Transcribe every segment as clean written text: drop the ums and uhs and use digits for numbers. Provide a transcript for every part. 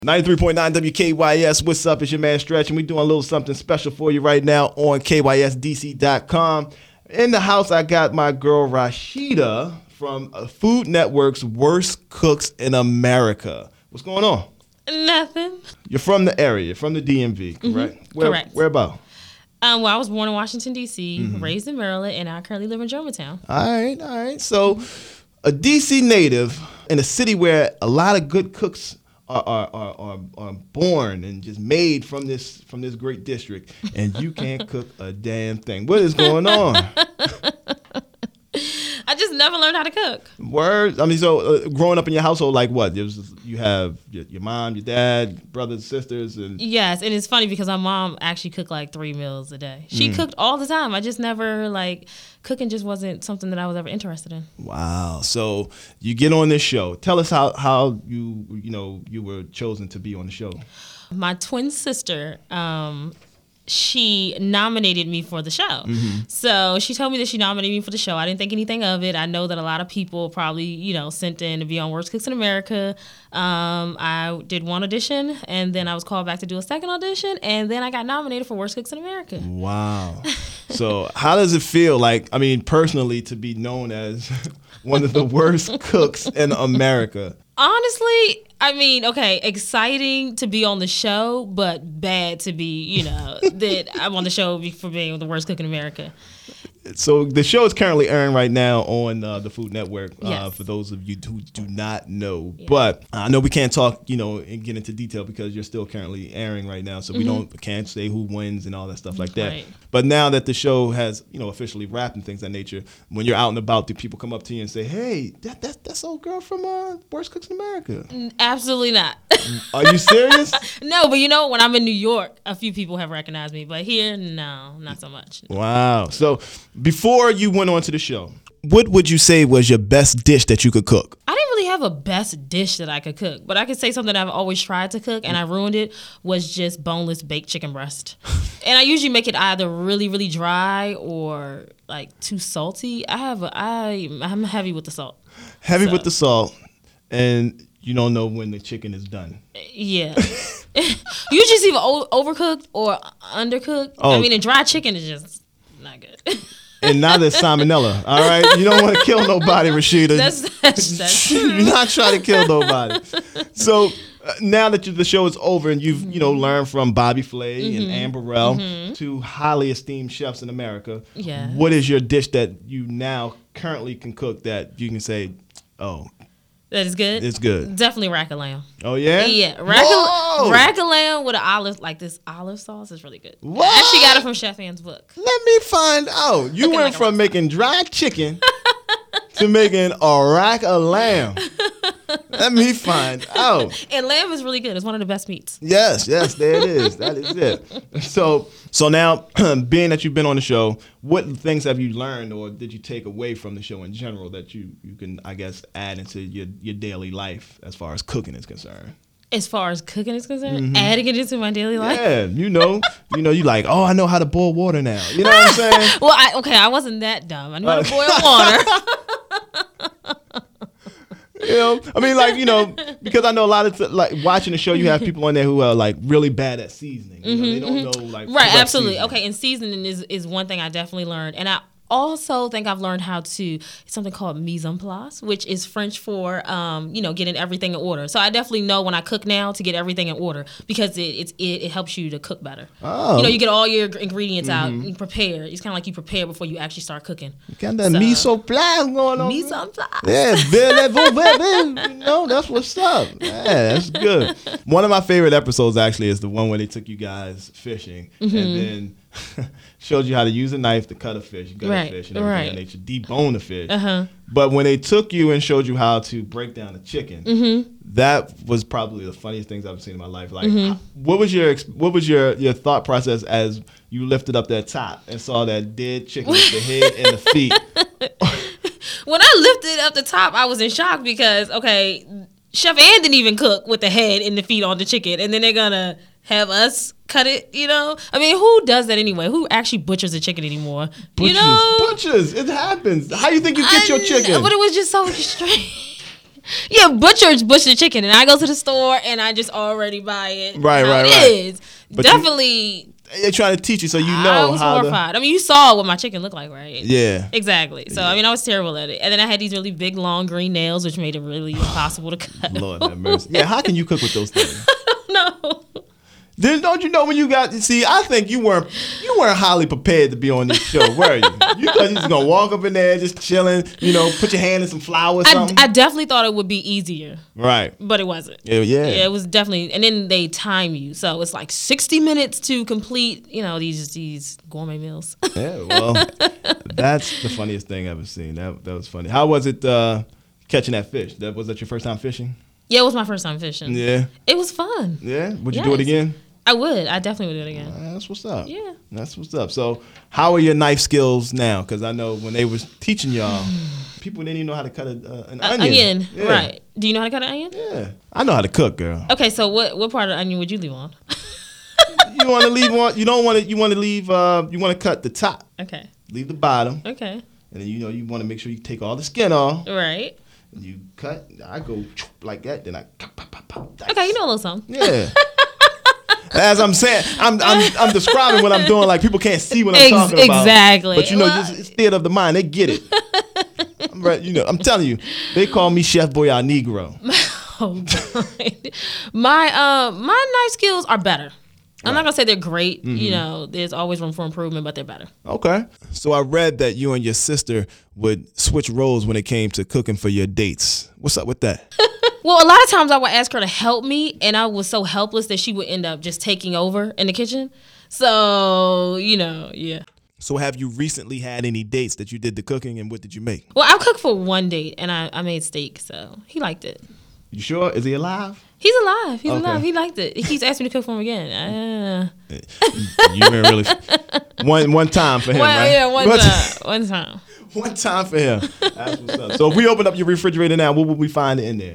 93.9 WKYS, what's up? It's your man Stretch, and we're doing a little something special for you right now on KYSDC.com. In the house, I got my girl Rashida from Food Network's Worst Cooks in America. What's going on? Nothing. You're from the area, you're from the DMV, correct? Mm-hmm. Correct. Where about? Well, I was born in Washington, D.C., raised in Maryland, and I currently live in Germantown. All right. So, a D.C. native in a city where a lot of good cooks are born and just made from this great district, and you can't cook a damn thing. What is going on? I just never learned how to cook. Word. I mean, so growing up in your household, like what? You have your mom, your dad, brothers, sisters, and yes, and it's funny because my mom actually cooked like 3 meals a day. She cooked all the time. I just never cooking just wasn't something that I was ever interested in. Wow. So you get on this show. Tell us how you were chosen to be on the show. My twin sister, she nominated me for the show. So she told me that she nominated me for the show. I didn't think anything of it. I know that a lot of people probably, sent in to be on Worst Cooks in America. I did one audition, and then I was called back to do a second audition, and then I got nominated for Worst Cooks in America. Wow. So how does it feel personally, to be known as one of the worst cooks in America? Honestly, exciting to be on the show, but bad to be, that I'm on the show for being the worst cook in America. So the show is currently airing right now on the Food Network, yes. For those of you who do not know. Yeah. But I know we can't talk, and get into detail because you're still currently airing right now. So we can't say who wins and all that stuff like that. Right. But now that the show has, officially wrapped and things of that nature, when you're out and about, do people come up to you and say, hey, that's old girl from Worst Cooks in America? Absolutely not. Are you serious? No, but when I'm in New York, a few people have recognized me. But here, no, not so much. Wow. So before you went on to the show, what would you say was your best dish that you could cook? I didn't really have a best dish that I could cook, but I could say something I've always tried to cook and I ruined it was just boneless baked chicken breast. And I usually make it either really, really dry or too salty. I'm heavy with the salt. With the salt, and you don't know when the chicken is done. Yeah. Usually it's either overcooked or undercooked. Oh. And dry chicken is just not good. And now there's salmonella. All right, you don't want to kill nobody, Rashida. That's true. You're not trying to kill nobody. So now that the show is over and you've learned from Bobby Flay and Anne Burrell, two highly esteemed chefs in America. Yeah. What is your dish that you now currently can cook that you can say, oh, that is good? It's good. Definitely rack of lamb. Oh, yeah? Yeah. Rack of lamb with this olive sauce is really good. What? I actually got it from Chef Anne's book. Let me find out. You went from making dry chicken to making a rack of lamb. Let me find out. And lamb is really good. It's one of the best meats. Yes, there it is. That is it. So now, being that you've been on the show, what things have you learned or did you take away from the show in general that you can, I guess, add into your daily life as far as cooking is concerned? As far as cooking is concerned, adding it into my daily life. Yeah, you you like, oh, I know how to boil water now. You know what I'm saying? Well, I wasn't that dumb. I knew how to boil water. Because I know a lot of watching the show, you have people on there who are really bad at seasoning. They don't know right, absolutely. Seasoning. Okay, and seasoning is one thing I definitely learned, and I also think I've learned how to something called mise en place, which is French for getting everything in order. So I definitely know when I cook now to get everything in order because it helps you to cook better. Oh. You get all your ingredients out, you prepare. It's kind of like you prepare before you actually start cooking. You got that mise en place going on. Mise en place. Yeah, that's what's up. Yeah, that's good. One of my favorite episodes actually is the one where they took you guys fishing and then showed you how to use a knife to cut a fish, gut a fish, and everything. And they should debone the fish. But when they took you and showed you how to break down a chicken, that was probably the funniest things I've seen in my life. What was your thought process as you lifted up that top and saw that dead chicken with the head and the feet? When I lifted up the top, I was in shock because Chef Anne didn't even cook with the head and the feet on the chicken, and then they're gonna have us cut it, who does that anyway? Who actually butchers a chicken anymore? Butchers, it happens. How do you think you get your chicken? But it was just so strange. Yeah, butcher chicken, and I go to the store and I just already buy it. Right. It is definitely. They're trying to teach you so you know I was how horrified. I mean, you saw what my chicken looked like, right? Yeah. Exactly. So, I mean, I was terrible at it. And then I had these really big, long green nails, which made it really impossible to cut. Lord have mercy. Yeah, how can you cook with those things? No. Then don't you know when you got? See, I think you weren't highly prepared to be on this show, were you? You thought you was gonna walk up in there just chilling, put your hand in some flour or something. I definitely thought it would be easier, right? But it wasn't. Yeah, it was definitely. And then they time you, so it's like 60 minutes to complete, these gourmet meals. Yeah, well, that's the funniest thing I've ever seen. That was funny. How was it catching that fish? Was that your first time fishing? Yeah, it was my first time fishing. Yeah, it was fun. Yeah, would you do it again? I would. I definitely would do it again. That's what's up. Yeah. That's what's up. So how are your knife skills now? Because I know when they was teaching y'all, people didn't even know how to cut an onion. Yeah. Right. Do you know how to cut an onion? Yeah. I know how to cook, girl. Okay, so what part of the onion would you leave on? You want to leave one. You don't want to. You want to leave. You want to cut the top. Okay. Leave the bottom. Okay. And then you want to make sure you take all the skin off. Right. And you cut. I go like that. Then I. Okay, you know a little something. Yeah. As I'm saying, I'm describing what I'm doing. Like people can't see what I'm talking about. Exactly. But it's theater of the mind. They get it. I'm right. I'm telling you, they call me Chef Boyardee Negro. Oh, God. My knife skills are better. I'm not gonna say they're great. Mm-hmm. There's always room for improvement, but they're better. Okay. So I read that you and your sister would switch roles when it came to cooking for your dates. What's up with that? Well, a lot of times I would ask her to help me, and I was so helpless that she would end up just taking over in the kitchen. So, yeah. So have you recently had any dates that you did the cooking, and what did you make? Well, I cooked for one date, and I made steak, so he liked it. You sure? Is he alive? He's alive. He's alive. He liked it. He keeps asking me to cook for him again. You been really one time for him, right? Yeah, one time. One time for him. That's what's up. So if we open up your refrigerator now, what would we find in there?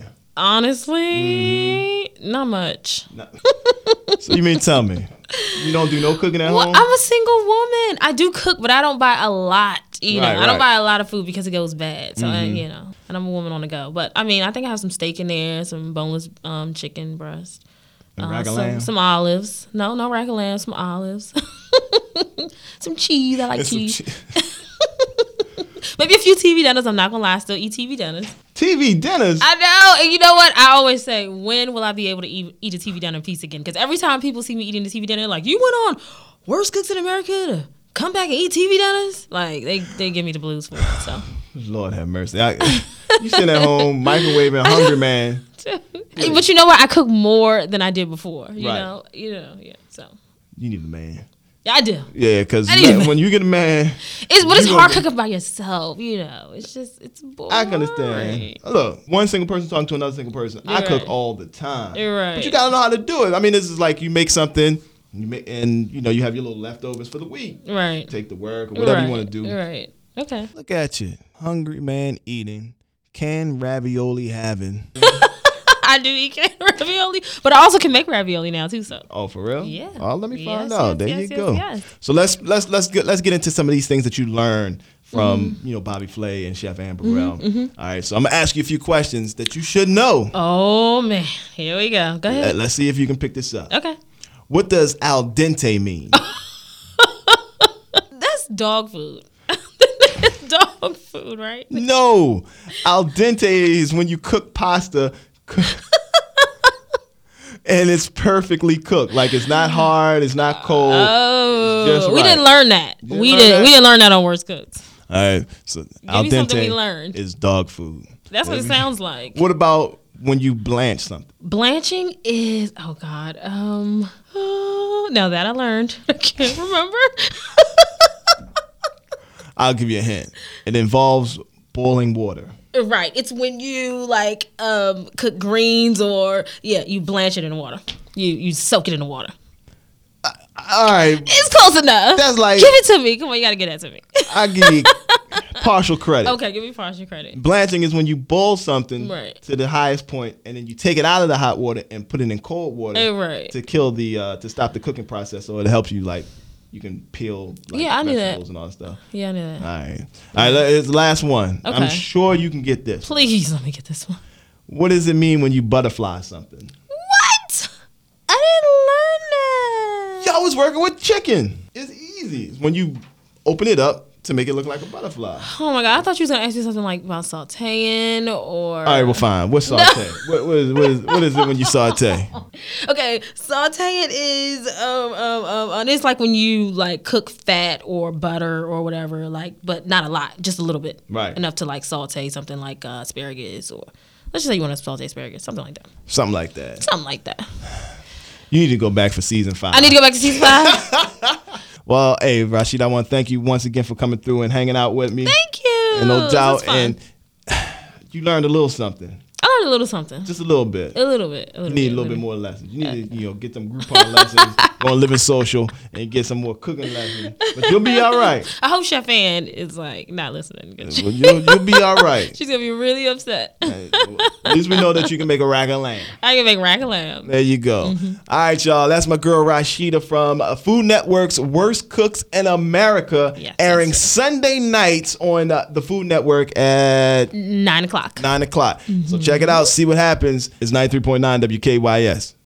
Honestly, not much. So you mean tell me, you don't do no cooking at home? I'm a single woman. I do cook, but I don't buy a lot. I don't buy a lot of food because it goes bad. So and I'm a woman on the go. But I mean, I think I have some steak in there, some boneless chicken breast, some olives. No rack of lamb, some olives, some cheese. I like cheese. Maybe a few TV dinners. I'm not gonna lie, I still eat TV dinners. TV dinners? I know. And you know what? I always say, when will I be able to eat a TV dinner piece again? Because every time people see me eating the TV dinner, they're like, you went on Worst Cooks in America to come back and eat TV dinners? Like, they give me the blues for it. So, Lord have mercy. You sitting at home microwaving Hungry Man. But you know what? I cook more than I did before. You know, yeah. So you need a man. Yeah, I do. Yeah, because when you get a man, it's hard cooking by yourself. It's boring. I can understand. Look, one single person talking to another single person. I cook all the time. You're right. But you gotta know how to do it. I mean, this is like you make something, and you have your little leftovers for the week. Right. Take to work or whatever you want to do. Right. Okay. Look at you, hungry man eating, canned ravioli having. I do eat canned ravioli, but I also can make ravioli now too. So. Oh, for real? Yeah. Oh, let me find out. There you go. Yes. So let's get into some of these things that you learned from Bobby Flay and Chef Ann Burrell. All right, so I'm gonna ask you a few questions that you should know. Oh man, here we go. Go ahead. Let's see if you can pick this up. Okay. What does al dente mean? That's dog food. That's dog food, right? No, al dente is when you cook pasta. And it's perfectly cooked. Like it's not hard, it's not cold. Oh, we didn't learn that. We didn't learn that on Worst Cooks. All right, so al dente is dog food. That's what it sounds like. What about when you blanch something? Blanching is now that I learned, I can't remember. I'll give you a hint. It involves boiling water. Right. It's when you cook greens or you blanch it in the water. You soak it in the water. All right. It's close enough. That's like, give it to me. Come on, you gotta get that to me. I give you partial credit. Okay, give me partial credit. Blanching is when you boil something to the highest point, and then you take it out of the hot water and put it in cold water to kill to stop the cooking process, so it helps you you can peel I knew that. And all that stuff. Yeah, I knew that. All right. It's the last one. Okay. I'm sure you can get this. Please let me get this one. What does it mean when you butterfly something? What? I didn't learn that. Y'all was working with chicken. It's easy. It's when you open it up to make it look like a butterfly. Oh my God, I thought you was going to ask me something like about sauteing or... All right, well, fine. What's saute? What is it when you saute? Okay, sauteing is it's like when you like cook fat or butter or whatever, like, but not a lot, just a little bit. Right. Enough to like saute something like asparagus, or let's just say you want to saute asparagus, something like that. Something like that. Something like that. You need to go back for season 5. I need to go back to season 5. Well, hey, Rashid, I want to thank you once again for coming through and hanging out with me. Thank you. And no doubt, and you learned a little something. I learned a little something. Just a little bit. A little bit. You need a little bit more lessons. You need to, get them Groupon lessons, go on Living Social, and get some more cooking lessons. But you'll be all right. I hope Chef Ann is like not listening. Well, you'll be all right. She's gonna be really upset. At least we know that you can make a rack of lamb. I can make rack of lamb. There you go. All right, y'all. That's my girl Rashida from Food Network's Worst Cooks in America, airing Sunday nights on the Food Network at 9 o'clock. 9 o'clock. So check it out. See what happens. It's 93.9 WKYS.